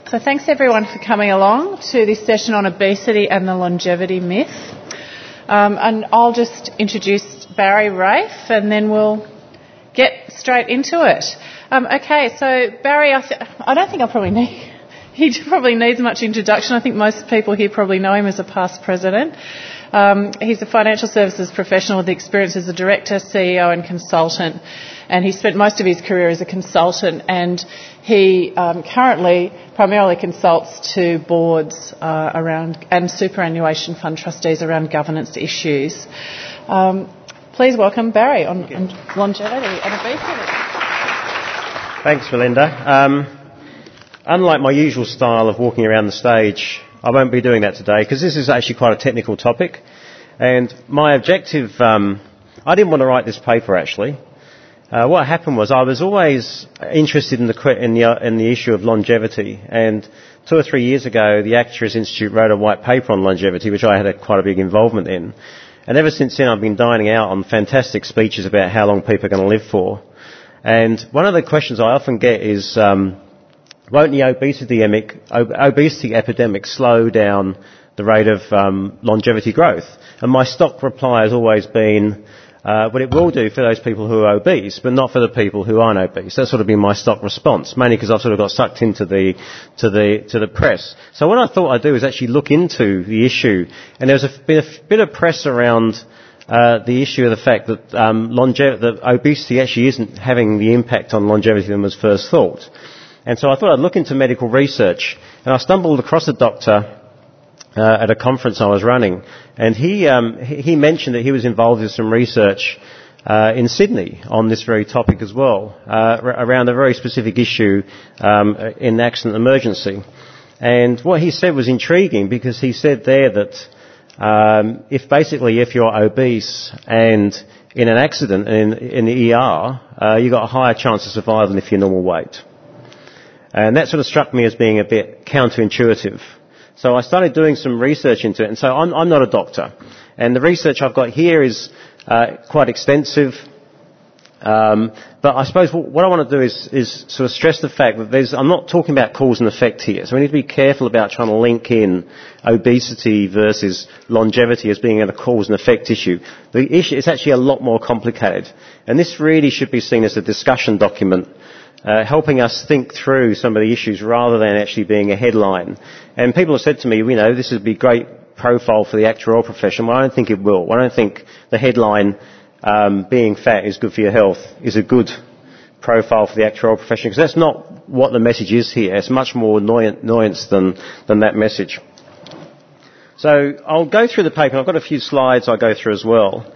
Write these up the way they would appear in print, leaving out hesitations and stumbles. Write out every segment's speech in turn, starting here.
So thanks everyone for coming along to this session on obesity and the longevity myth. And I'll just introduce Barry Rafe and then we'll get straight into it. Okay, so Barry, I don't think he probably needs much introduction. I think most people here probably know him as a past president. He's a financial services professional with experience as a director, CEO and consultant. And he spent most of his career as a consultant, and he currently primarily consults to boards around and superannuation fund trustees around governance issues. Please welcome Barry on longevity and obesity. Thanks, Melinda. Unlike my usual style of walking around the stage, I won't be doing that today because this is actually quite a technical topic. And my objective, I didn't want to write this paper actually. What happened was I was always interested in the issue of longevity, and 2 or 3 years ago the Actuaries Institute wrote a white paper on longevity, which I had quite a big involvement in. And ever since then I've been dining out on fantastic speeches about how long people are going to live for. And one of the questions I often get is, won't the obesity epidemic slow down the rate of longevity growth? And my stock reply has always been, well, it will do for those people who are obese, but not for the people who aren't obese. That's sort of been my stock response, mainly because I've sort of got sucked into the press. So what I thought I'd do is actually look into the issue, and there's been a bit of press around the issue of the fact that that obesity actually isn't having the impact on longevity than was first thought. And so I thought I'd look into medical research, and I stumbled across a doctor at a conference I was running, and he mentioned that he was involved in some research in Sydney on this very topic as well, around a very specific issue in accident emergency. And what he said was intriguing, because he said there that if you're obese and in an accident in the ER, you've got a higher chance of survival than if you're normal weight. And that sort of struck me as being a bit counterintuitive. So I started doing some research into it. And so I'm not a doctor. And the research I've got here is quite extensive. But I suppose what I want to do is sort of stress the fact that I'm not talking about cause and effect here. So we need to be careful about trying to link in obesity versus longevity as being a cause and effect issue. The issue is actually a lot more complicated. And this really should be seen as a discussion document, helping us think through some of the issues rather than actually being a headline. And people have said to me, this would be great profile for the actuarial profession. Well, I don't think it will. I don't think the headline, being fat is good for your health, is a good profile for the actuarial profession, because that's not what the message is here. It's much more nuanced than that message. So I'll go through the paper. I've got a few slides I'll go through as well.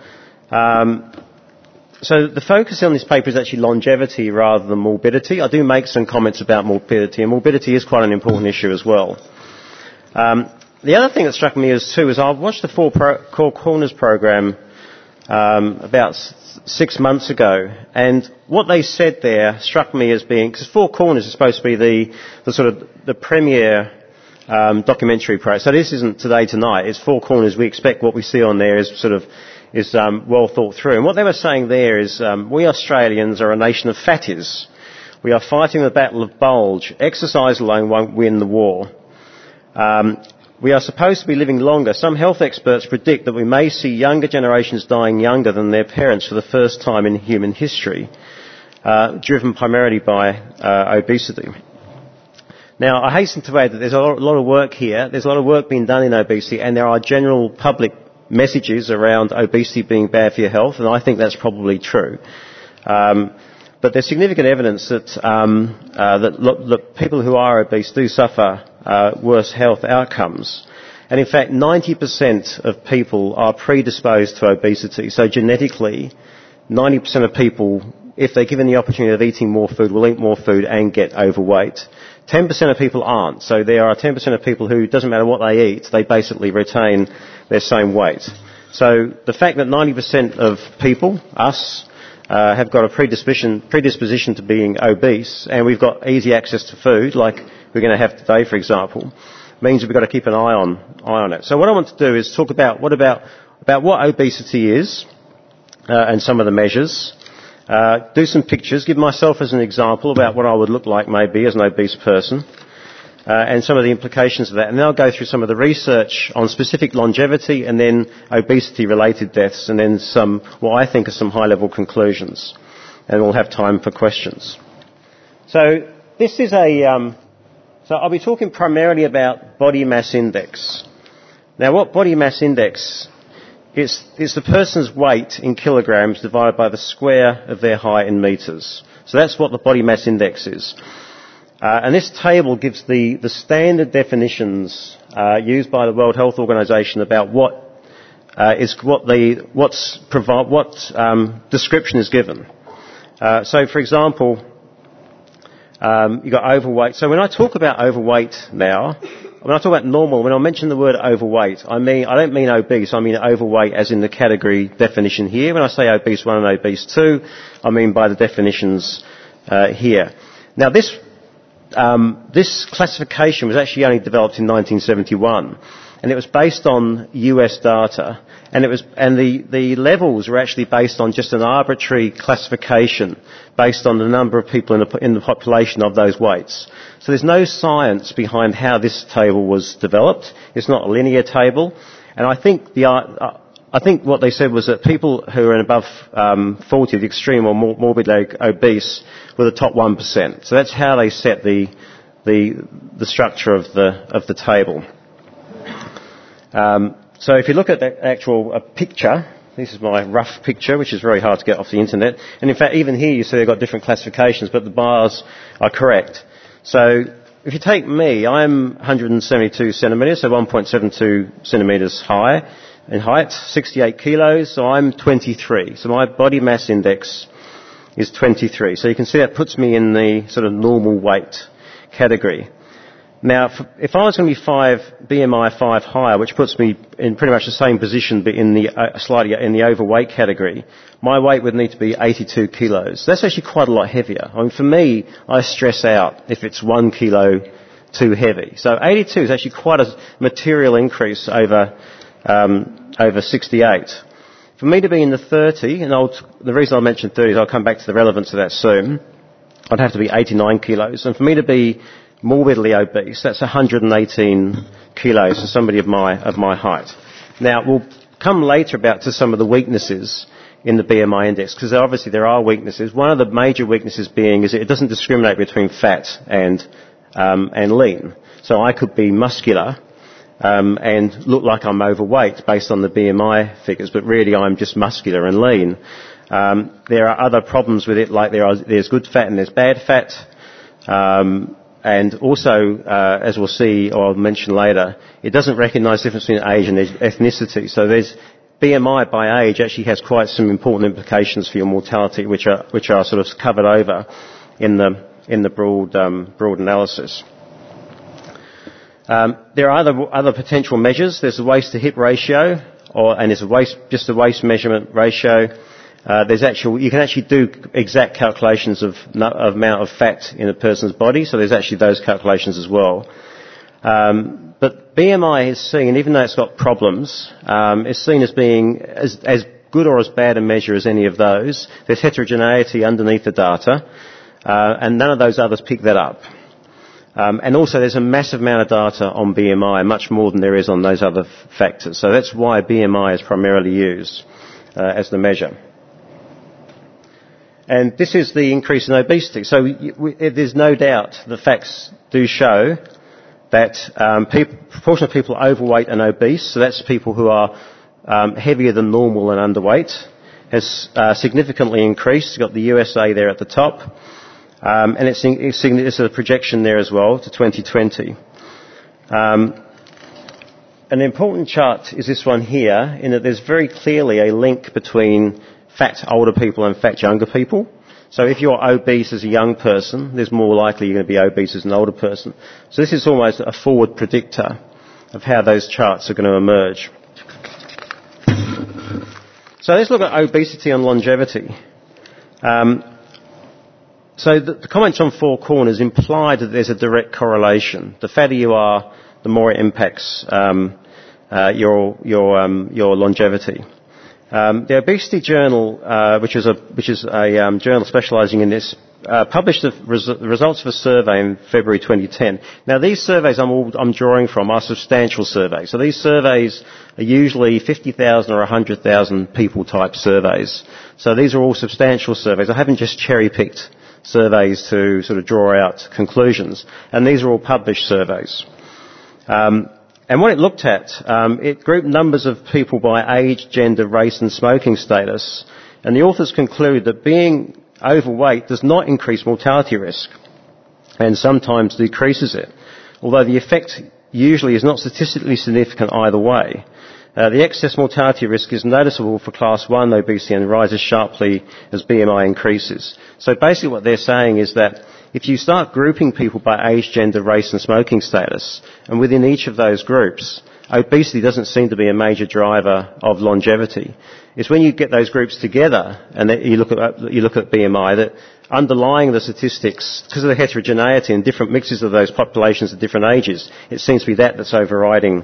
So the focus on this paper is actually longevity rather than morbidity. I do make some comments about morbidity, and morbidity is quite an important issue as well. The other thing that struck me is I watched the Four Corners program about 6 months ago, and what they said there struck me as being, because Four Corners is supposed to be the sort of the premier documentary program. So this isn't Today Tonight. It's Four Corners. We expect what we see on there is well thought through. And what they were saying there is, we Australians are a nation of fatties. We are fighting the battle of bulge. Exercise alone won't win the war. We are supposed to be living longer. Some health experts predict that we may see younger generations dying younger than their parents for the first time in human history, driven primarily by obesity. Now, I hasten to add that there's a lot of work here. There's a lot of work being done in obesity, and there are general public messages around obesity being bad for your health, and I think that's probably true. But there's significant evidence that people who are obese do suffer worse health outcomes. And in fact, 90% of people are predisposed to obesity. So genetically, 90% of people, if they're given the opportunity of eating more food, will eat more food and get overweight. 10% of people aren't. So there are 10% of people who, doesn't matter what they eat, they basically retain their same weight. So the fact that 90% of people, us, have got a predisposition to being obese, and we've got easy access to food, like we're going to have today, for example, means we've got to keep an eye on it. So what I want to do is talk about what obesity is, and some of the measures. Do some pictures, give myself as an example about what I would look like maybe as an obese person. and some of the implications of that. And then I'll go through some of the research on specific longevity and then obesity-related deaths, and then some, what I think are some high-level conclusions. And we'll have time for questions. So this is so I'll be talking primarily about body mass index. Now, what body mass index is the person's weight in kilograms divided by the square of their height in metres. So that's what the body mass index is. And this table gives the standard definitions used by the World Health Organization about what description is given. So, for example, you've got overweight. So when I talk about overweight now, when I talk about normal, when I mention the word overweight, I don't mean obese, I mean overweight as in the category definition here. When I say obese 1 and obese 2, I mean by the definitions here. Now this classification was actually only developed in 1971, and it was based on US data, and the levels were actually based on just an arbitrary classification based on the number of people in the population of those weights. So there's no science behind how this table was developed. It's not a linear table, and I think what they said was that people who are above 40, the extreme or morbidly obese, were the top 1%. So that's how they set the structure of the table. So if you look at the actual picture, this is my rough picture, which is very hard to get off the internet. And in fact, even here you see they've got different classifications, but the bars are correct. So if you take me, I'm 172 centimetres, so 1.72 centimetres high in height, 68 kilos, so I'm 23. So my body mass index is 23. So you can see that puts me in the sort of normal weight category. Now, if I was going to be BMI 5 higher, which puts me in pretty much the same position but in the slightly in the overweight category, my weight would need to be 82 kilos. That's actually quite a lot heavier. I mean, for me, I stress out if it's 1 kilo too heavy. So 82 is actually quite a material increase over 68. For me to be in the 30, and the reason I mentioned 30 is I'll come back to the relevance of that soon, I'd have to be 89 kilos. And for me to be morbidly obese, that's 118 kilos for somebody of my height. Now, we'll come later to some of the weaknesses in the BMI index, because obviously there are weaknesses. One of the major weaknesses being is that it doesn't discriminate between fat and lean. So I could be muscular and look like I'm overweight based on the BMI figures, but really I'm just muscular and lean. There are other problems with it, like there's good fat and there's bad fat. And also, as we'll see or I'll mention later, it doesn't recognise the difference between age and ethnicity. So there's BMI by age actually has quite some important implications for your mortality, which are sort of covered over in the broad analysis. There are other potential measures. There's the waist to hip ratio, and there's a waist measurement ratio. You can actually do exact calculations of amount of fat in a person's body, so there's actually those calculations as well. But BMI is seen, even though it's got problems, is seen as being as good or as bad a measure as any of those. There's heterogeneity underneath the data, and none of those others pick that up. And also there's a massive amount of data on BMI, much more than there is on those other factors. So that's why BMI is primarily used as the measure. And this is the increase in obesity. So there's no doubt the facts do show that proportion of people overweight and obese, so that's people who are heavier than normal and underweight, has significantly increased. You've got the USA there at the top, and it's a projection there as well to 2020. An important chart is this one here, in that there's very clearly a link between fat older people and fat younger people. So if you're obese as a young person, there's more likely you're going to be obese as an older person. So this is almost a forward predictor of how those charts are going to emerge. So let's look at obesity and longevity. So the comments on four corners imply that there's a direct correlation. The fatter you are, the more it impacts your longevity. The Obesity Journal, which is a journal specialising in this published the results of a survey in February 2010. Now, these surveys I'm drawing from are substantial surveys. So these surveys are usually 50,000 or 100,000 people type surveys. So these are all substantial surveys. I haven't just cherry-picked surveys to sort of draw out conclusions. And these are all published surveys. And what it looked at, it grouped numbers of people by age, gender, race and smoking status. And the authors conclude that being overweight does not increase mortality risk and sometimes decreases it, although the effect usually is not statistically significant either way. The excess mortality risk is noticeable for class 1 obesity and rises sharply as BMI increases. So basically what they're saying is that if you start grouping people by age, gender, race and smoking status, and within each of those groups, obesity doesn't seem to be a major driver of longevity. It's when you get those groups together and you look at BMI that underlying the statistics, because of the heterogeneity and different mixes of those populations at different ages, it seems to be that's overriding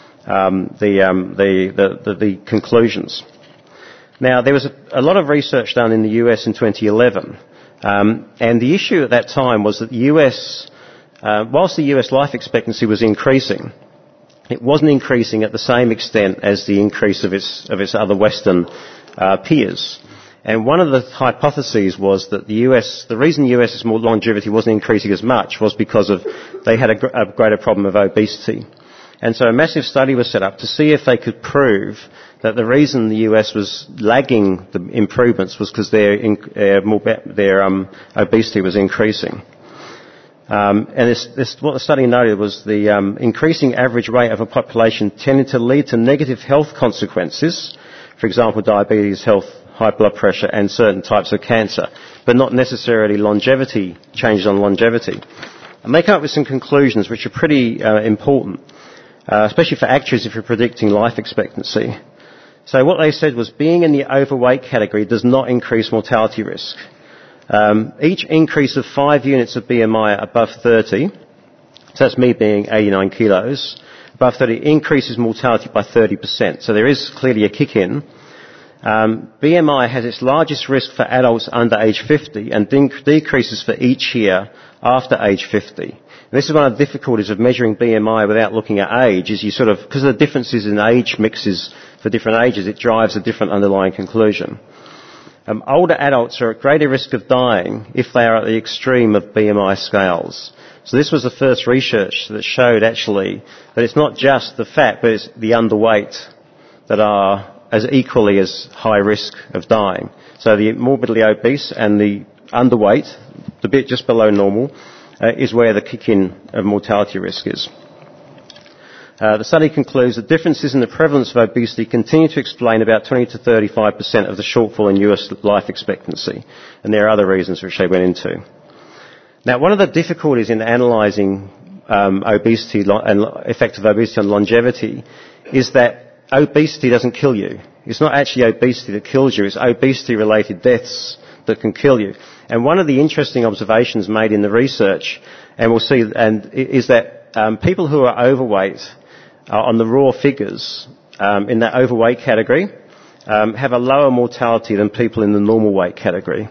the conclusions. Now, there was a lot of research done in the US in 2011, and the issue at that time was that the US, whilst the US life expectancy was increasing, it wasn't increasing at the same extent as the increase of its other Western peers. And one of the hypotheses was that the reason the US's longevity wasn't increasing as much was because they had a greater problem of obesity. And so a massive study was set up to see if they could prove that the reason the US was lagging the improvements was because their obesity was increasing. And what the study noted was the increasing average rate of a population tended to lead to negative health consequences, for example, diabetes, high blood pressure, and certain types of cancer, but not necessarily changes on longevity. And they come up with some conclusions which are pretty important, especially for actuaries if you're predicting life expectancy. So what they said was being in the overweight category does not increase mortality risk. Each increase of 5 units of BMI above 30, so that's me being 89 kilos, above 30 increases mortality by 30%. So there is clearly a kick in. BMI has its largest risk for adults under age 50 and decreases for each year after age 50. And this is one of the difficulties of measuring BMI without looking at age, is because of the differences in age mixes for different ages, it drives a different underlying conclusion. Older adults are at greater risk of dying if they are at the extreme of BMI scales. So this was the first research that showed actually that it's not just the fat, but it's the underweight that are as equally as high risk of dying. So the morbidly obese and the underweight, the bit just below normal, is where the kick-in of mortality risk is. The study concludes that differences in the prevalence of obesity continue to explain about 20 to 35% of the shortfall in US life expectancy. And there are other reasons which they went into. Now, one of the difficulties in analysing obesity and effect of obesity on longevity is that obesity doesn't kill you. It's not actually obesity that kills you, it's obesity-related deaths that can kill you. And one of the interesting observations made in the research, and we'll see, is that people who are overweight on the raw figures in that overweight category have a lower mortality than people in the normal weight category.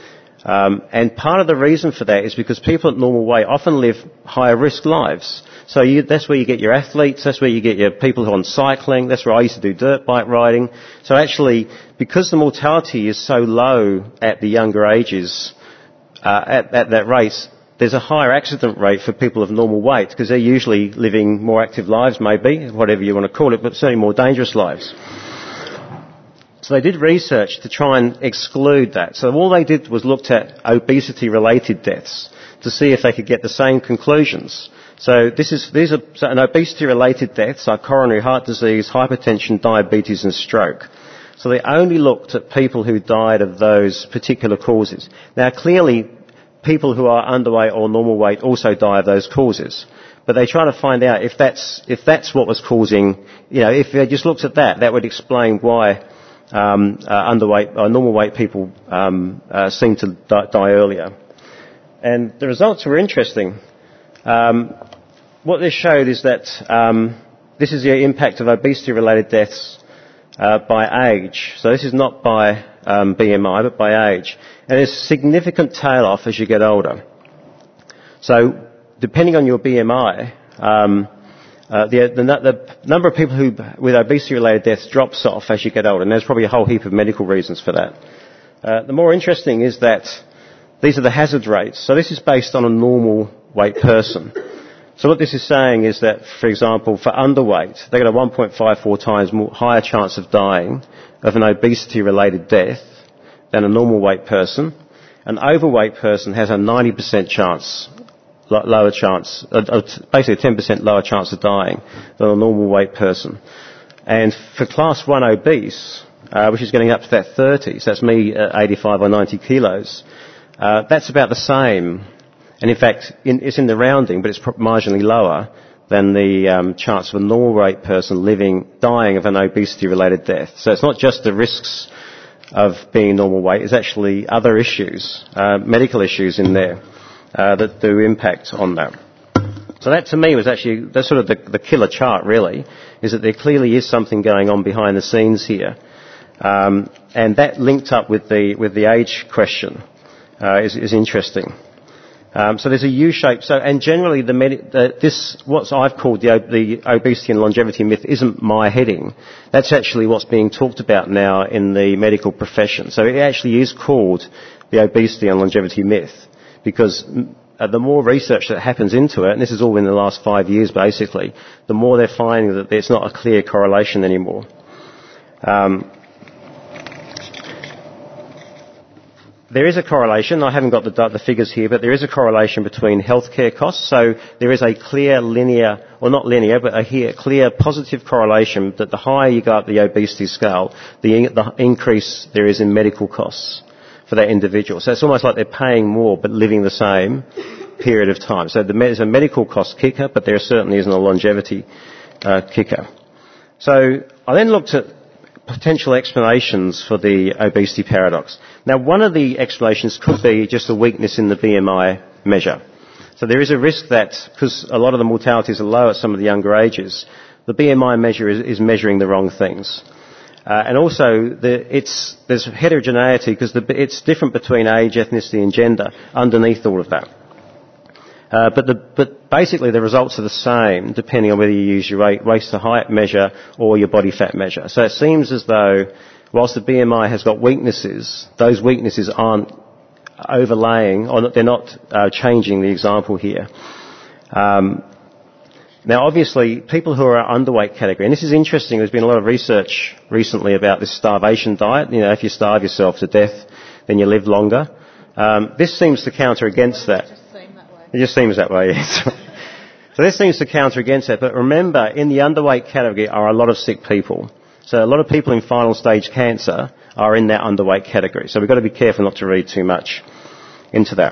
And part of the reason for that is because people at normal weight often live higher risk lives. So that's where you get your athletes, that's where you get your people who are on cycling, that's where I used to do dirt bike riding. So actually, because the mortality is so low at the younger ages, at that race, there's a higher accident rate for people of normal weight because they're usually living more active lives, maybe, whatever you want to call it, but certainly more dangerous lives. So they did research to try and exclude that. So all they did was looked at obesity-related deaths to see if they could get the same conclusions. So these are obesity-related deaths are coronary heart disease, hypertension, diabetes and stroke. So they only looked at people who died of those particular causes. Now clearly, people who are underweight or normal weight also die of those causes. But they try to find out if that's what was causing, if they just looked at that, that would explain why underweight or normal weight people seem to die earlier. And the results were interesting. What this showed is that this is the impact of obesity-related deaths by age. So this is not by BMI, but by age. And there's a significant tail off as you get older. So, depending on your BMI, the number of people who with obesity-related deaths drops off as you get older, and there's probably a whole heap of medical reasons for that. The more interesting is that these are the hazard rates. So this is based on a normal weight person. So what this is saying is that, for example, for underweight, they've got a 1.54 times higher chance of dying of an obesity-related death than a normal weight person. An overweight person has a 90% chance, lower chance, basically a 10% lower chance of dying than a normal weight person. And for class 1 obese, which is getting up to that 30, so that's me at 85 or 90 kilos, that's about the same. And in fact, it's in the rounding, but it's marginally lower than the chance of a normal weight person dying of an obesity-related death. So it's not just the risks of being normal weight, it's actually other issues, medical issues in there that do impact on that. So that to me was actually, that's sort of the killer chart really, is that there clearly is something going on behind the scenes here. And that linked up with the age question is interesting. So there's a U-shape. So, and generally, what I've called the obesity and longevity myth isn't my heading. That's actually what's being talked about now in the medical profession. So it actually is called the obesity and longevity myth because the more research that happens into it, and this is all in the last 5 years basically, the more they're finding that there's not a clear correlation anymore. There is a correlation. I haven't got the figures here, but there is a correlation between healthcare costs. So there is a clear linear, or not linear, but a clear positive correlation that the higher you go up the obesity scale, the increase there is in medical costs for that individual. So it's almost like they're paying more but living the same period of time. So there's a medical cost kicker, but there certainly isn't a longevity kicker. So I then looked at potential explanations for the obesity paradox. Now, one of the explanations could be just a weakness in the BMI measure. So there is a risk that, because a lot of the mortalities are low at some of the younger ages, the BMI measure is measuring the wrong things. And also, there's heterogeneity because it's different between age, ethnicity and gender underneath all of that. But basically the results are the same depending on whether you use your waist to height measure or your body fat measure. So it seems as though whilst the BMI has got weaknesses, those weaknesses aren't overlaying, or they're not changing the example here. Now obviously people who are underweight category, and this is interesting, there's been a lot of research recently about this starvation diet. You know, if you starve yourself to death, then you live longer. This seems to counter against that. It just seems that way, yes. So this seems to counter against that. But remember, in the underweight category are a lot of sick people. So a lot of people in final stage cancer are in that underweight category. So we've got to be careful not to read too much into that.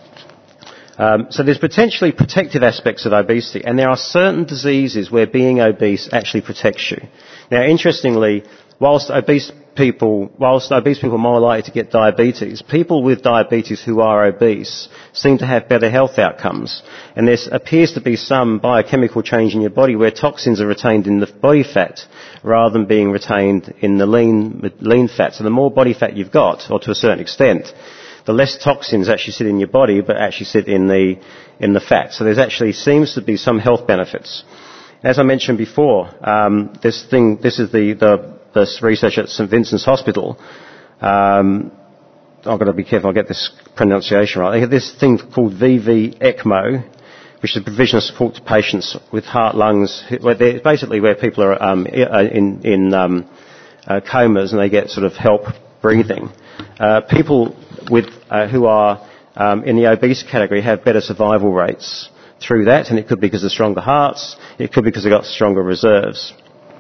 So there's potentially protective aspects of obesity. And there are certain diseases where being obese actually protects you. Now, interestingly, whilst obese people are more likely to get diabetes, people with diabetes who are obese seem to have better health outcomes. And there appears to be some biochemical change in your body where toxins are retained in the body fat rather than being retained in the lean fat. So the more body fat you've got, or to a certain extent, the less toxins actually sit in your body but actually sit in the fat. So there's actually seems to be some health benefits. As I mentioned before, this is the research at St Vincent's Hospital. I've got to be careful I get this pronunciation right. They have this thing called VV ECMO, which is a provision of support to patients with heart, lungs, basically where people are in comas and they get sort of help breathing. People who are in the obese category have better survival rates through that, and it could be because of stronger hearts, it could be because they've got stronger reserves.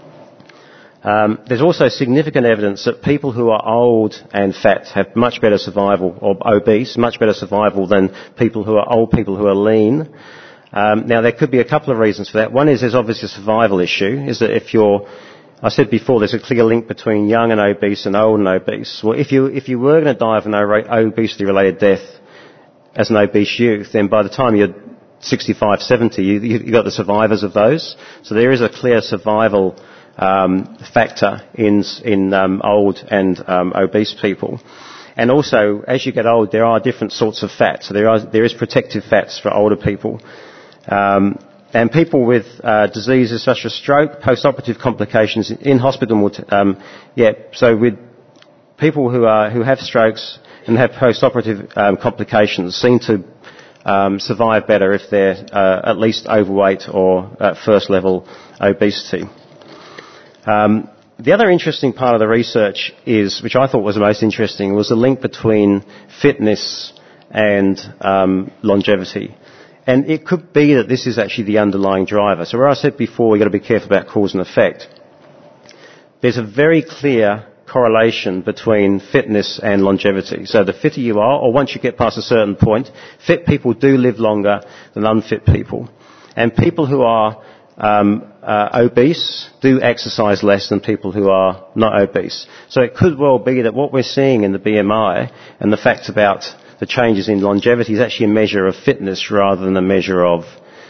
There's also significant evidence that people who are old and fat have much better survival, or obese, much better survival than people who are lean. Now there could be a couple of reasons for that. One is there's obviously a survival issue, is that I said before there's a clear link between young and obese and old and obese. Well, if you were going to die of an obesity-related death as an obese youth, then by the time you're 65, 70, you've got the survivors of those. So there is a clear survival factor in old and obese people. And also, as you get old, there are different sorts of fat. So there is protective fats for older people. And people with diseases such as stroke, post-operative complications in hospital. So with people who have strokes and have post-operative complications seem to survive better if they're at least overweight or at first level obesity. The other interesting part of the research which I thought was the most interesting, was the link between fitness and longevity. And it could be that this is actually the underlying driver. So where I said before, we've got to be careful about cause and effect. There's a very clear correlation between fitness and longevity. So the fitter you are, or once you get past a certain point, fit people do live longer than unfit people. And people who are obese do exercise less than people who are not obese. So it could well be that what we're seeing in the BMI and the facts about the changes in longevity is actually a measure of fitness rather than a measure of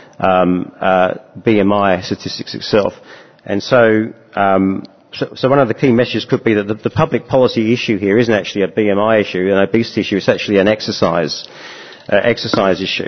BMI statistics itself. And so one of the key messages could be that the public policy issue here isn't actually a BMI issue, an obesity issue. It's actually an exercise issue.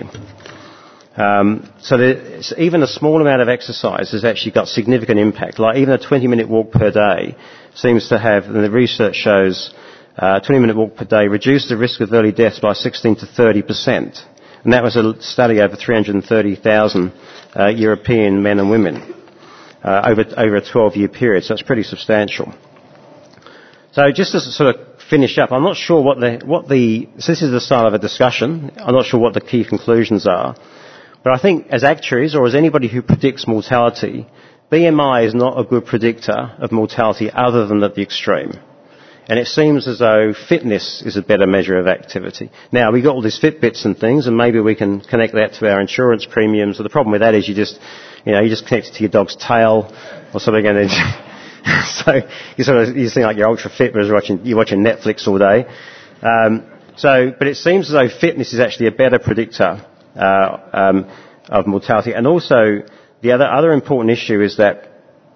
So even a small amount of exercise has actually got significant impact. Like even a 20-minute walk per day seems to have, and the research shows, a 20-minute walk per day reduced the risk of early deaths by 16 to 30%. And that was a study over 330,000 European men and women over a 12-year period. So it's pretty substantial. So just to sort of finish up, I'm not sure so this is the start of a discussion. I'm not sure what the key conclusions are. But I think as actuaries or as anybody who predicts mortality, BMI is not a good predictor of mortality other than at the extreme. And it seems as though fitness is a better measure of activity. Now, we've got all these Fitbits and things, and maybe we can connect that to our insurance premiums. So the problem with that is you just connect it to your dog's tail or something, and then so you seem like you're ultra fit, but you're watching Netflix all day. But it seems as though fitness is actually a better predictor of mortality. And also, the other important issue is that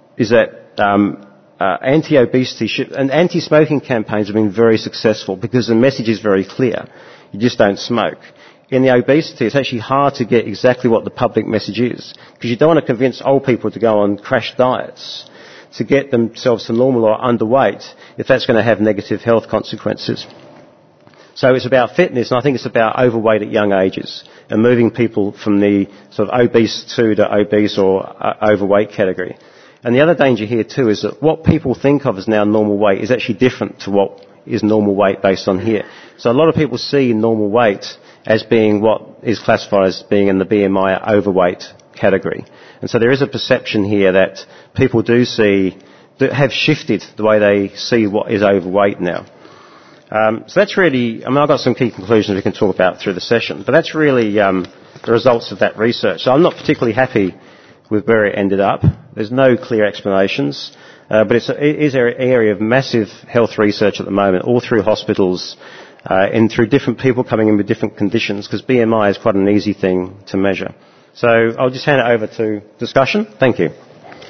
anti-obesity and anti-smoking campaigns have been very successful because the message is very clear. You just don't smoke. In the obesity, it's actually hard to get exactly what the public message is because you don't want to convince old people to go on crash diets to get themselves to normal or underweight if that's going to have negative health consequences. So it's about fitness, and I think it's about overweight at young ages and moving people from the sort of obese 2 to obese or overweight category. And the other danger here too is that what people think of as now normal weight is actually different to what is normal weight based on here. So a lot of people see normal weight as being what is classified as being in the BMI overweight category. And so there is a perception here that people have shifted the way they see what is overweight now. So that's really, I've got some key conclusions we can talk about through the session, but that's really the results of that research. So I'm not particularly happy with where it ended up. There's no clear explanations, but it is an area of massive health research at the moment, all through hospitals and through different people coming in with different conditions, because BMI is quite an easy thing to measure. So I'll just hand it over to discussion. Thank you.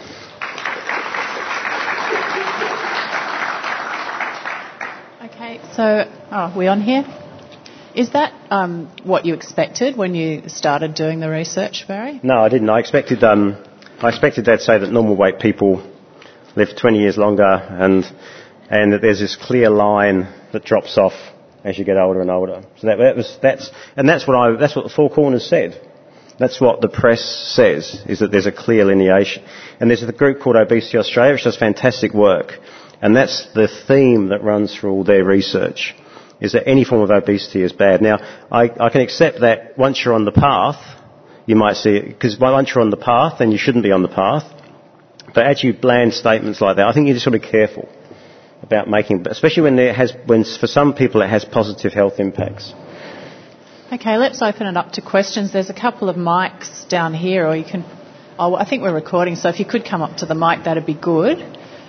Okay, so are we on here? Is that what you expected when you started doing the research, Barry? No, I didn't. I expected they'd say that normal weight people live 20 years longer, and that there's this clear line that drops off as you get older and older. So that's what the Four Corners said. That's what the press says, is that there's a clear lineation. And there's a group called Obesity Australia, which does fantastic work, and that's the theme that runs through all their research, is that any form of obesity is bad. Now, I can accept that once you're on the path, you might see it, because once you're on the path, then you shouldn't be on the path. But actually bland statements like that, I think you just got to be careful about making, especially when for some people it has positive health impacts. Okay, let's open it up to questions. There's a couple of mics down here, or you can... I think we're recording, so if you could come up to the mic, that'd be good.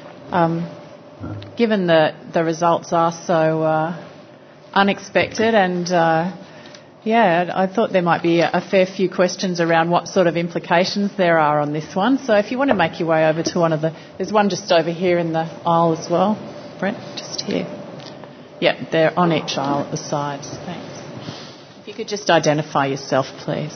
Given the results are so unexpected and, Yeah, I thought there might be a fair few questions around what sort of implications there are on this one. So if you want to make your way over to one of there's one just over here in the aisle as well. Brent, just here. Yep, they're on each aisle at the sides. Thanks. If you could just identify yourself, please.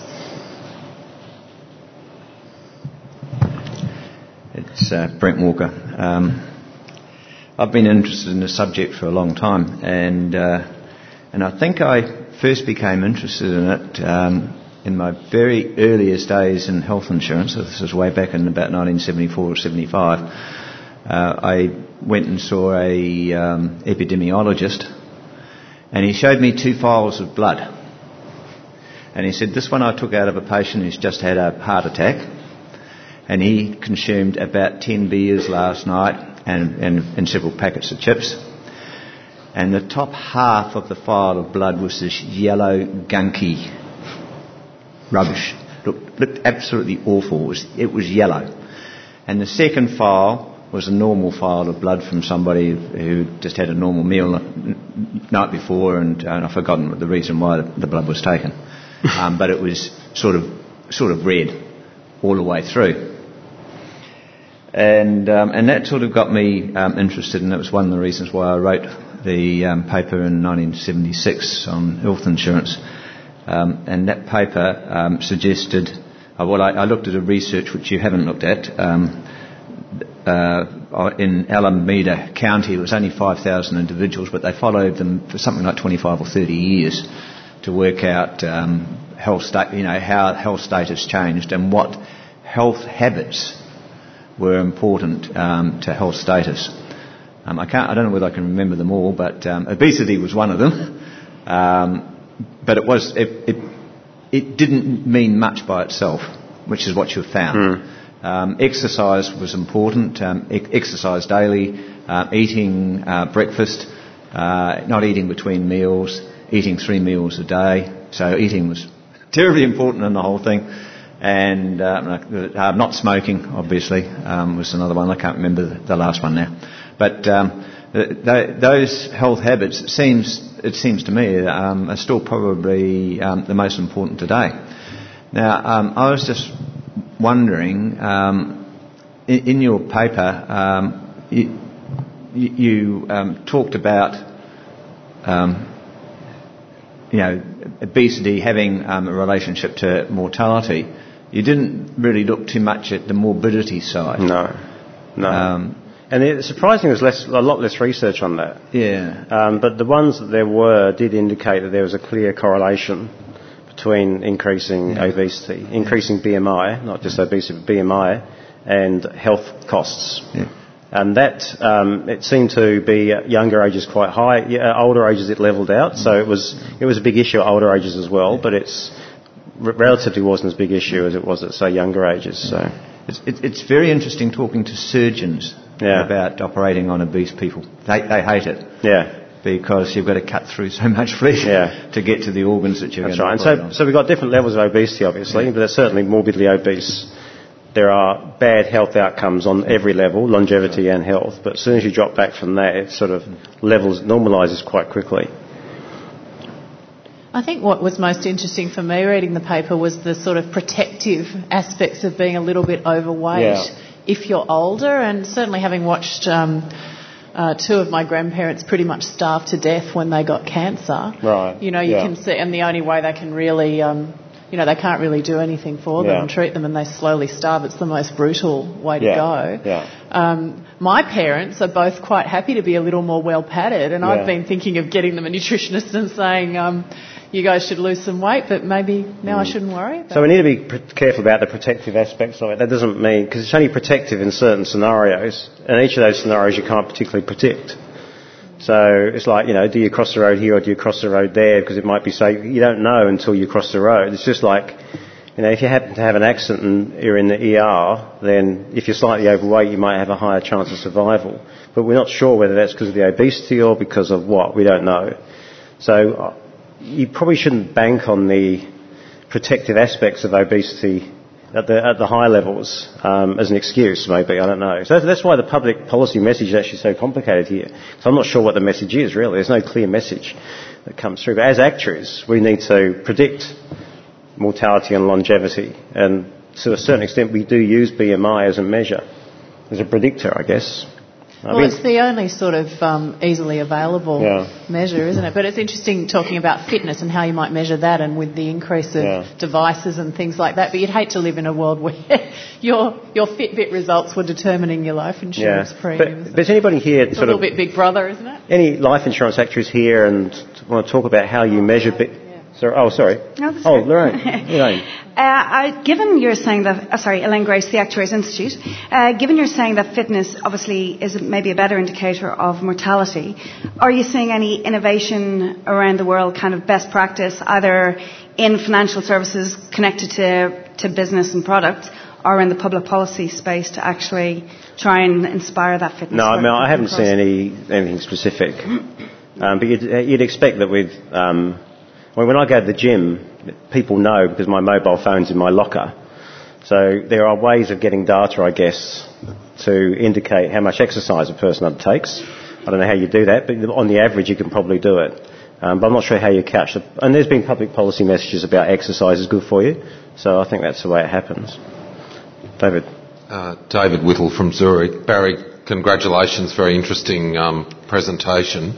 It's Brent Walker. I've been interested in this subject for a long time, and I think I first became interested in it in my very earliest days in health insurance. This was way back in about 1974 or 75. I went and saw a epidemiologist, and he showed me 2 files of blood. And he said, this one I took out of a patient who's just had a heart attack, and he consumed about 10 beers last night and several packets of chips. And the top half of the file of blood was this yellow, gunky rubbish. Looked absolutely awful. It was yellow. And the second file was a normal file of blood from somebody who just had a normal meal the night before, and I've forgotten the reason why the blood was taken. But it was sort of red all the way through. And that sort of got me interested, and it was one of the reasons why I wrote the paper in 1976 on health insurance. And that paper suggested, I looked at a research which you haven't looked at. In Alameda County, it was only 5,000 individuals, but they followed them for something like 25 or 30 years to work out how health status changed and what health habits were important to health status. I don't know whether I can remember them all, but obesity was one of them. But it didn't mean much by itself, which is what you've found. Exercise was important. Exercise daily, eating breakfast, not eating between meals, eating 3 meals a day. So eating was terribly important in the whole thing. And not smoking, obviously, was another one. I can't remember the last one now. But those health habits, it seems to me, are still probably the most important today. Now, I was just wondering, in your paper, you talked about, obesity having a relationship to mortality. You didn't really look too much at the morbidity side. No. And surprisingly, there's a lot less research on that. Yeah. But the ones that there were did indicate that there was a clear correlation between increasing obesity, increasing BMI, not just obesity, but BMI, and health costs. Yeah. And that, it seemed to be at younger ages quite high. Older ages it levelled out, so it was a big issue at older ages as well, but it's relatively wasn't as big issue as it was at, say, younger ages. So it's very interesting talking to surgeons about operating on obese people. They hate it. Yeah. Because you've got to cut through so much flesh to get to the organs that you're going to operate on. So we've got different levels of obesity, obviously, but they're certainly morbidly obese. There are bad health outcomes on every level, longevity and health, but as soon as you drop back from that, it sort of normalises quite quickly. I think what was most interesting for me reading the paper was the sort of protective aspects of being a little bit overweight if you're older, and certainly having watched 2 of my grandparents pretty much starve to death when they got cancer. Right. You can see, and the only way they can really, they can't really do anything for them and treat them, and they slowly starve. It's the most brutal way to go. Yeah. My parents are both quite happy to be a little more well-padded, and I've been thinking of getting them a nutritionist and saying, you guys should lose some weight, but maybe now I shouldn't worry. So we need to be careful about the protective aspects of it. That doesn't mean, because it's only protective in certain scenarios, and each of those scenarios you can't particularly predict. So it's like, do you cross the road here or do you cross the road there? Because it might be you don't know until you cross the road. It's just like, if you happen to have an accident and you're in the ER, then if you're slightly overweight, you might have a higher chance of survival. But we're not sure whether that's because of the obesity or because of what. We don't know. So you probably shouldn't bank on the protective aspects of obesity at the high levels as an excuse, maybe. I don't know. So that's why the public policy message is actually so complicated here. So I'm not sure what the message is, really. There's no clear message. that comes through. But as actuaries, we need to predict mortality and longevity, and to a certain extent we do use BMI as a measure, as a predictor, I guess. It's the only sort of easily available measure, isn't it? But it's interesting talking about fitness and how you might measure that, and with the increase of devices and things like that. But you'd hate to live in a world where your Fitbit results were determining your life insurance premiums. But is anybody here it's a little bit Big Brother, isn't it? Any life insurance actuaries here and want to talk about how you measure... Sorry. No, Lorraine. Given you're saying that, Elaine Grace, the Actuaries Institute, given you're saying that fitness obviously is maybe a better indicator of mortality, are you seeing any innovation around the world, kind of best practice, either in financial services connected to business and product, or in the public policy space to actually try and inspire that fitness? No, I haven't seen anything specific. But you'd expect that with... when I go to the gym, people know because my mobile phone's in my locker. So there are ways of getting data, I guess, to indicate how much exercise a person undertakes. I don't know how you do that, but on the average you can probably do it. But I'm not sure how you catch it. And there's been public policy messages about exercise is good for you. So I think that's the way it happens. David. David Whittle from Zurich. Barry, congratulations. Very interesting presentation.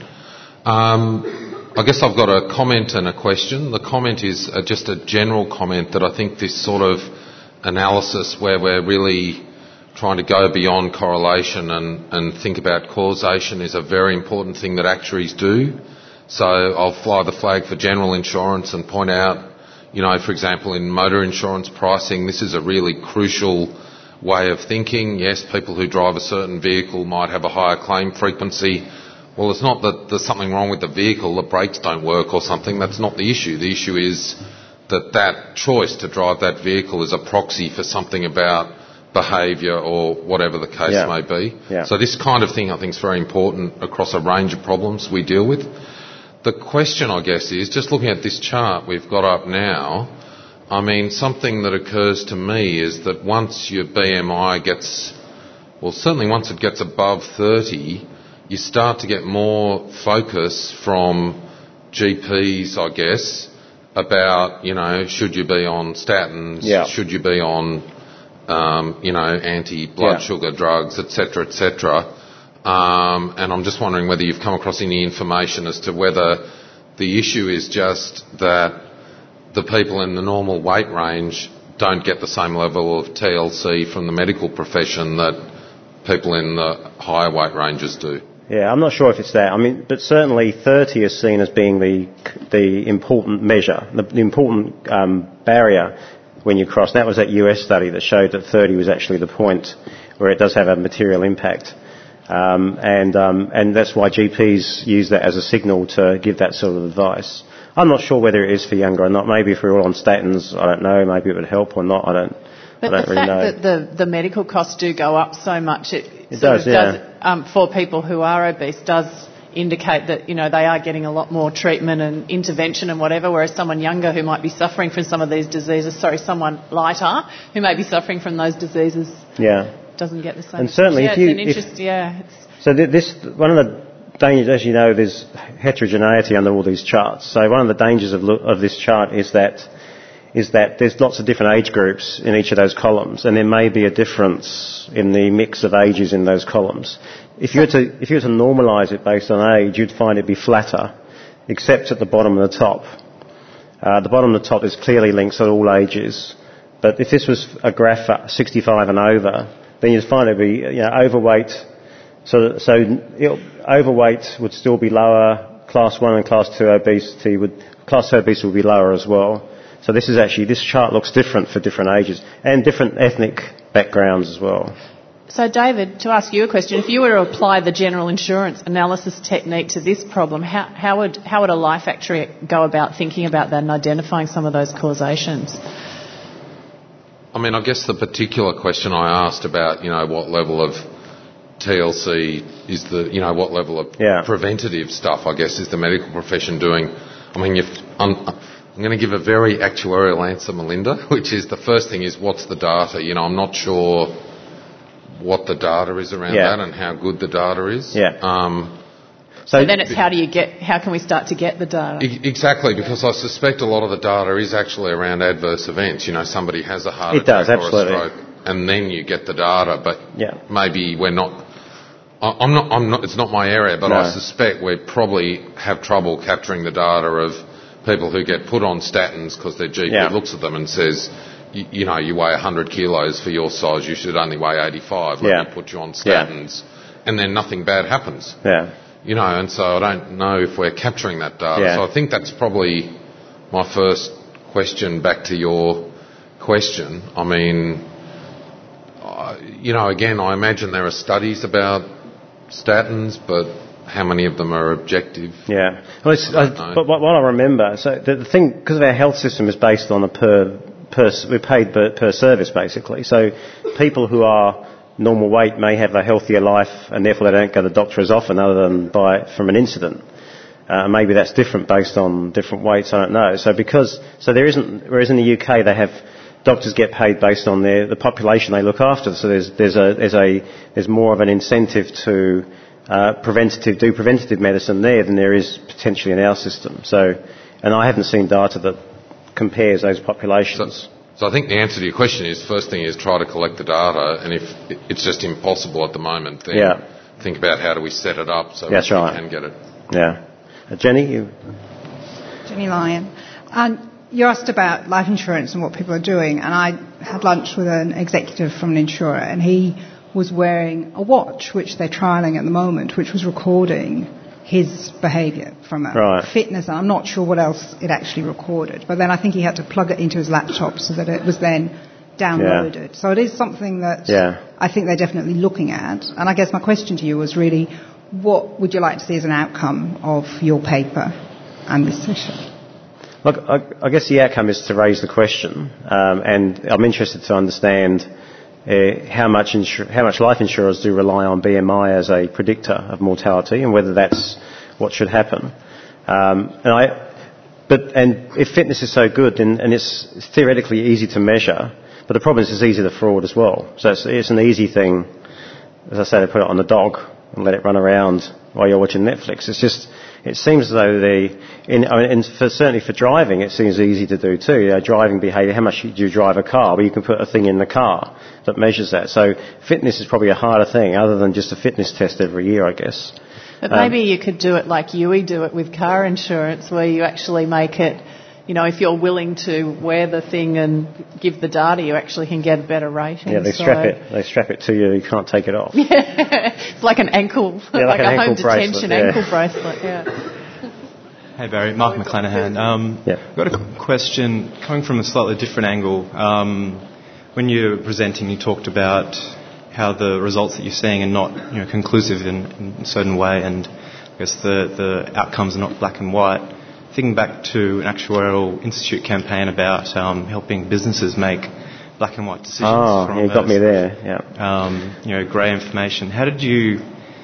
I guess I've got a comment and a question. The comment is just a general comment that I think this sort of analysis where we're really trying to go beyond correlation and think about causation is a very important thing that actuaries do. So I'll fly the flag for general insurance and point out, for example, in motor insurance pricing, this is a really crucial way of thinking. Yes, people who drive a certain vehicle might have a higher claim frequency. Well, it's not that there's something wrong with the vehicle, the brakes don't work or something. That's not the issue. The issue is that choice to drive that vehicle is a proxy for something about behaviour or whatever the case may be. Yeah. So this kind of thing I think is very important across a range of problems we deal with. The question, I guess, is just looking at this chart we've got up now, something that occurs to me is that once your BMI certainly once it gets above 30, you start to get more focus from GPs, I guess, about, should you be on statins, should you be on, anti-blood sugar drugs, etc., etc. And I'm just wondering whether you've come across any information as to whether the issue is just that the people in the normal weight range don't get the same level of TLC from the medical profession that people in the higher weight ranges do. Yeah, I'm not sure if it's that. But certainly 30 is seen as being the important measure, the important barrier when you cross. That was that US study that showed that 30 was actually the point where it does have a material impact. And that's why GPs use that as a signal to give that sort of advice. I'm not sure whether it is for younger or not. Maybe if we're all on statins, I don't know. Maybe it would help or not. I don't really know. But the fact that the medical costs do go up so much, it does, for people who are obese, does indicate that, they are getting a lot more treatment and intervention and whatever, whereas someone younger who might be suffering from some of these diseases, someone lighter who may be suffering from those diseases doesn't get the same. And certainly one of the dangers, as you know, there's heterogeneity under all these charts. So one of the dangers of this chart is that there's lots of different age groups in each of those columns, and there may be a difference in the mix of ages in those columns. If you were to normalise it based on age, you'd find it be flatter, except at the bottom and the top. The bottom and the top is clearly linked to all ages. But if this was a graph at 65 and over, then you'd find it be overweight. So overweight would still be lower. Class 1 and Class 2 obesity would be lower as well. So this chart looks different for different ages and different ethnic backgrounds as well. So David, to ask you a question, if you were to apply the general insurance analysis technique to this problem, how would a life actuary go about thinking about that and identifying some of those causations? I guess the particular question I asked about, what level of TLC is what level of preventative stuff, I guess, is the medical profession doing? I'm going to give a very actuarial answer, Melinda, which is the first thing is what's the data? I'm not sure what the data is around that and how good the data is. So then it's how can we start to get the data? Exactly, because I suspect a lot of the data is actually around adverse events. Somebody has a heart attack or a stroke, and then you get the data. But maybe we're not. I'm not. It's not my area, but I suspect we probably have trouble capturing the data of people who get put on statins because their GP looks at them and says, you weigh 100 kilos for your size, you should only weigh 85. Let me put you on statins, and then nothing bad happens. And so I don't know if we're capturing that data. So I think that's probably my first question back to your question. I mean, again, I imagine there are studies about statins, but how many of them are objective? Yeah. Well, but what I remember, so the thing, because our health system is based on we're paid per service, basically. So people who are normal weight may have a healthier life, and therefore they don't go to the doctor as often, other than from an incident. Maybe that's different based on different weights. I don't know. So there isn't. Whereas in the UK, doctors get paid based on the population they look after. So there's more of an incentive to do preventative medicine there than there is potentially in our system. So, and I haven't seen data that compares those populations. So I think the answer to your question is, first thing is try to collect the data, and if it's just impossible at the moment, then think about how do we set it up so we can get it. Yeah. Jenny, Jenny Lyon. You asked about life insurance and what people are doing, and I had lunch with an executive from an insurer, and he was wearing a watch, which they're trialling at the moment, which was recording his behaviour from a fitness, and I'm not sure what else it actually recorded. But then I think he had to plug it into his laptop so that it was then downloaded. So it is something that I think they're definitely looking at. And I guess my question to you was really, what would you like to see as an outcome of your paper and this session? Look, I guess the outcome is to raise the question, and I'm interested to understand how much life insurers do rely on BMI as a predictor of mortality, and whether that's what should happen. And if fitness is so good, and it's theoretically easy to measure, but the problem is it's easy to fraud as well. So it's an easy thing, as I say, to put it on the dog and let it run around while you're watching Netflix. It seems as though certainly for driving, it seems easy to do too. Driving behaviour, how much do you drive a car? Well, you can put a thing in the car that measures that. So fitness is probably a harder thing, other than just a fitness test every year, I guess. But maybe you could do it like Yui do it with car insurance, where you actually make it, if you're willing to wear the thing and give the data, you actually can get a better rating. Yeah, they strap it to you. You can't take it off. Yeah, it's like an ankle, like a home detention ankle bracelet. Yeah. Hey Barry, Mark McClanahan. I've got a question coming from a slightly different angle. When you were presenting, you talked about how the results that you're seeing are not conclusive in a certain way, and I guess the outcomes are not black and white. Thinking back to an Actuarial Institute campaign about helping businesses make black and white decisions. You got me there. Yeah. Grey information. How did you?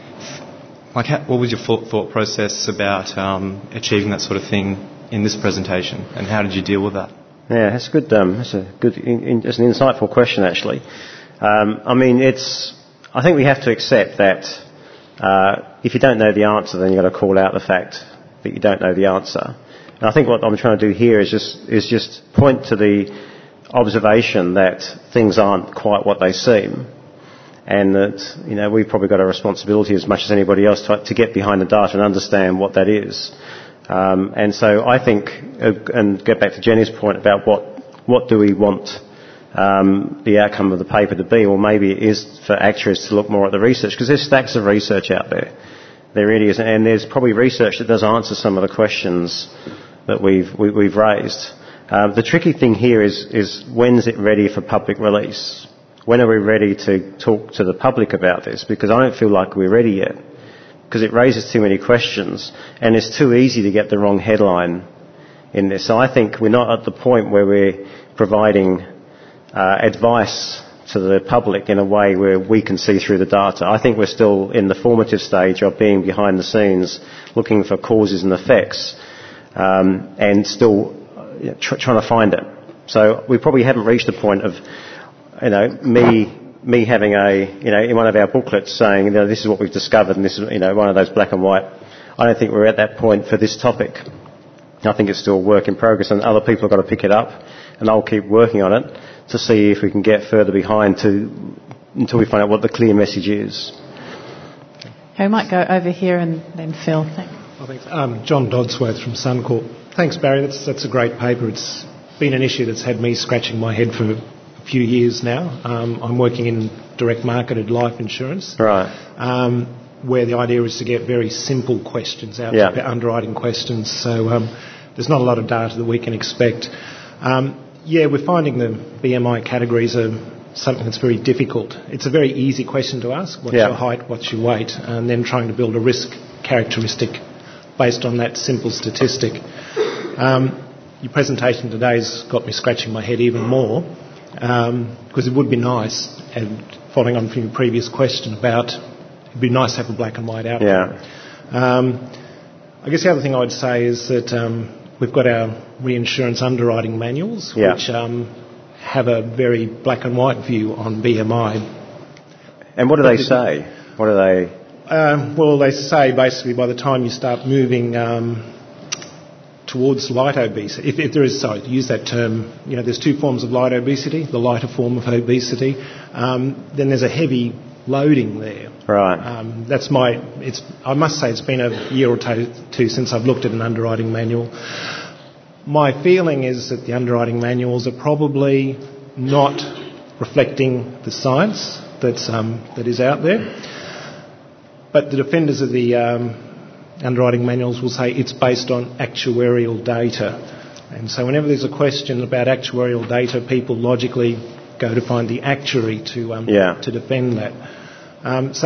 What was your thought process about achieving that sort of thing in this presentation, and how did you deal with that? Yeah, that's good. That's an insightful question, actually. I think we have to accept that if you don't know the answer, then you've got to call out the fact that you don't know the answer. And I think what I'm trying to do here is just point to the observation that things aren't quite what they seem, and that we've probably got a responsibility as much as anybody else to get behind the data and understand what that is. And so I think, and get back to Jenny's point about what do we want the outcome of the paper to be, or maybe it is for actuaries to look more at the research, because there's stacks of research out there. There really is, and there's probably research that does answer some of the questions that we've raised. The tricky thing here is when's it ready for public release? When are we ready to talk to the public about this? Because I don't feel like we're ready yet, because it raises too many questions, and it's too easy to get the wrong headline in this. So I think we're not at the point where we're providing advice to the public in a way where we can see through the data. I think we're still in the formative stage of being behind the scenes, looking for causes and effects, and still trying to find it. So we probably haven't reached the point of, me having in one of our booklets saying, this is what we've discovered, and this is, one of those black and white. I don't think we're at that point for this topic. I think it's still a work in progress, and other people have got to pick it up, and I'll keep working on it to see if we can get further behind until we find out what the clear message is. Okay, we might go over here and then Phil. Thanks. Oh, thanks. John Dodsworth from Suncorp. Thanks, Barry. That's a great paper. It's been an issue that's had me scratching my head for a few years now. I'm working in direct marketed life insurance. Right. Where the idea is to get very simple questions out, underwriting questions. So there's not a lot of data that we can expect. We're finding the BMI categories are something that's very difficult. It's a very easy question to ask. What's your height? What's your weight? And then trying to build a risk characteristic based on that simple statistic. Your presentation today has got me scratching my head even more, because it would be nice, and following on from your previous question about, it'd be nice to have a black and white outcome. Yeah. I guess the other thing I would say is that we've got our reinsurance underwriting manuals, which have a very black and white view on BMI. And what do they say? What do they... well, they say basically by the time you start moving towards light obesity, if there is, sorry, to use that term, there's two forms of light obesity, the lighter form of obesity, then there's a heavy loading there. Right. I must say it's been a year or two since I've looked at an underwriting manual. My feeling is that the underwriting manuals are probably not reflecting the science that is out there. But the defenders of the underwriting manuals will say it's based on actuarial data. And so whenever there's a question about actuarial data, people logically go to find the actuary to defend that. So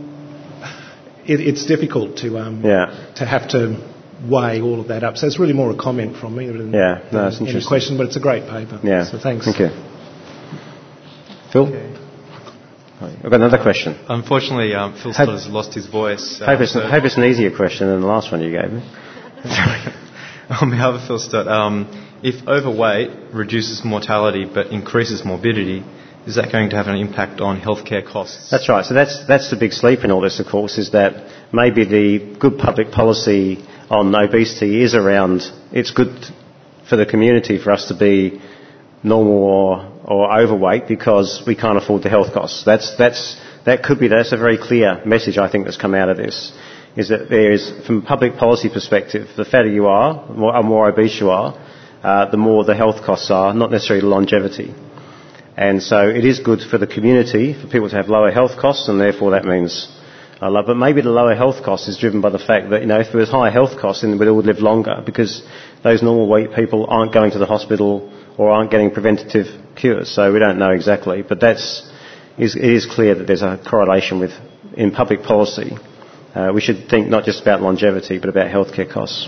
it's difficult to have to weigh all of that up. So it's really more a comment from me than any question, but it's a great paper. Yeah. So thanks. Thank you. Phil? Okay. I've got another question. Unfortunately, Phil Stott has lost his voice. Hope it's an easier question than the last one you gave me. On behalf of Phil Stott, if overweight reduces mortality but increases morbidity, is that going to have an impact on healthcare costs? That's right. So that's the big sleep in all this, of course, is that maybe the good public policy on obesity is around, it's good for the community for us to be normal or overweight because we can't afford the health costs. That's a very clear message, I think, that's come out of this, is that there is, from a public policy perspective, the fatter you are, the more obese you are, the more the health costs are, not necessarily longevity. And so it is good for the community, for people to have lower health costs, and therefore that means but maybe the lower health cost is driven by the fact that, if there was higher health costs, then we'd all live longer because those normal weight people aren't going to the hospital or aren't getting preventative cures. So we don't know exactly, but it is clear that there's a correlation in public policy. We should think not just about longevity, but about healthcare costs.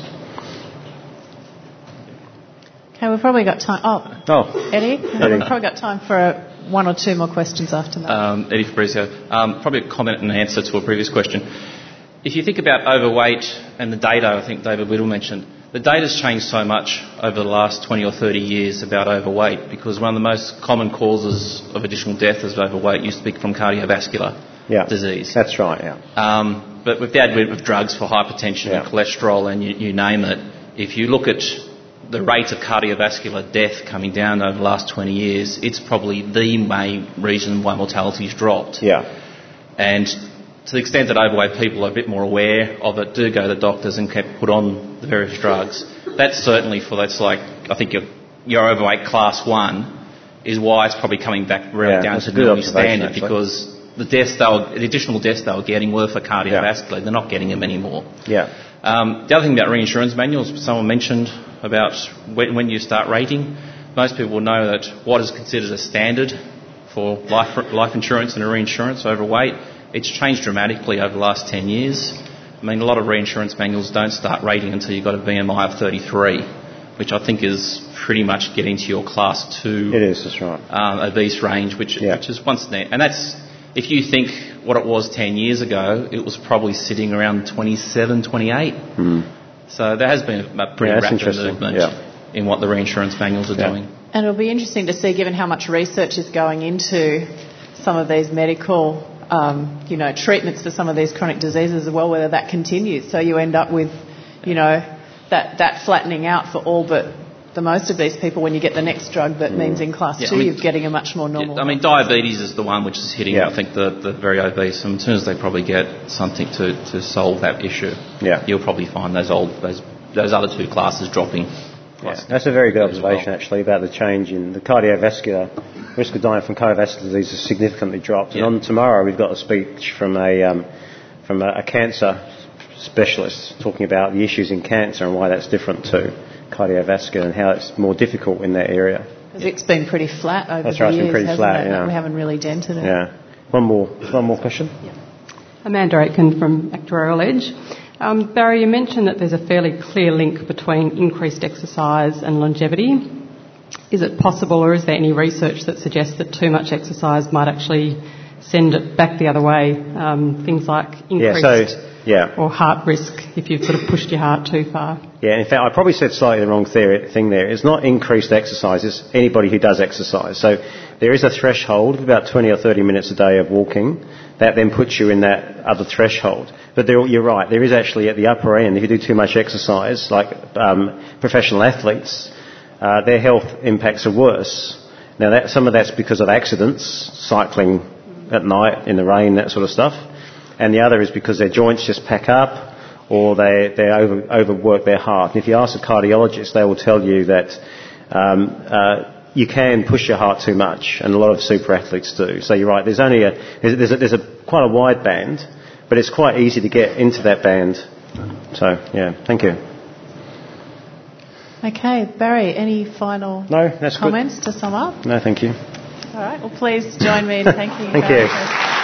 Okay, we've probably got time. Eddie? We've probably got time for one or two more questions after that. Eddie Fabrizio. Probably a comment and an answer to a previous question. If you think about overweight and the data, I think David Whittle mentioned, the data's changed so much over the last 20 or 30 years about overweight, because one of the most common causes of additional death as overweight used to be from cardiovascular disease. That's right, yeah. But with the advent of drugs for hypertension and cholesterol and you name it, if you look at the rate of cardiovascular death coming down over the last 20 years, it's probably the main reason why mortality's dropped. Yeah. And to the extent that overweight people are a bit more aware of it, do go to doctors and get put on the various drugs. That's certainly I think your overweight class 1 is why it's probably coming back down to the standard, because the additional deaths they were getting were for cardiovascular. They're not getting them anymore. Yeah. The other thing about reinsurance manuals, someone mentioned about when you start rating, most people will know that what is considered a standard for life insurance and reinsurance overweight, it's changed dramatically over the last 10 years. I mean, a lot of reinsurance manuals don't start rating until you've got a BMI of 33, which I think is pretty much getting to your class 2 it is, that's right. Obese range, which is once there. And that's, if you think what it was 10 years ago, it was probably sitting around 27, 28. So there has been a pretty rapid movement in what the reinsurance manuals are doing. And it'll be interesting to see, given how much research is going into some of these medical treatments for some of these chronic diseases as well, whether that continues. So you end up with, that flattening out for all but the most of these people when you get the next drug that means in class 2 you're getting a much more normal. Diabetes is the one which is hitting, I think, the very obese. And as soon as they probably get something to solve that issue, you'll probably find those other two classes dropping. Yeah, that's a very good observation, actually, about the change in the cardiovascular risk of dying from cardiovascular disease has significantly dropped. And on tomorrow, we've got a speech from a cancer specialist talking about the issues in cancer and why that's different to cardiovascular and how it's more difficult in that area. Because it's been pretty flat over the years, it's been pretty flat, We haven't really dented it. Yeah. One more question. Yeah. Amanda Aitken from Actuarial Edge. Barry, you mentioned that there's a fairly clear link between increased exercise and longevity. Is it possible, or is there any research that suggests that too much exercise might actually send it back the other way? Things like increased or heart risk if you've sort of pushed your heart too far. Yeah, in fact, I probably said slightly the wrong thing there. It's not increased exercise, it's anybody who does exercise. So there is a threshold of about 20 or 30 minutes a day of walking that then puts you in that other threshold. But you're right, there is actually at the upper end, if you do too much exercise, like professional athletes, their health impacts are worse. Now, some of that's because of accidents, cycling at night, in the rain, that sort of stuff. And the other is because their joints just pack up or they overwork their heart. And if you ask a cardiologist, they will tell you that you can push your heart too much, and a lot of super athletes do. So you're right, there's quite a wide band, but it's quite easy to get into that band. So, thank you. Okay, Barry, any final comments to sum up? No, thank you. All right, well, please join me in thanking Thank you.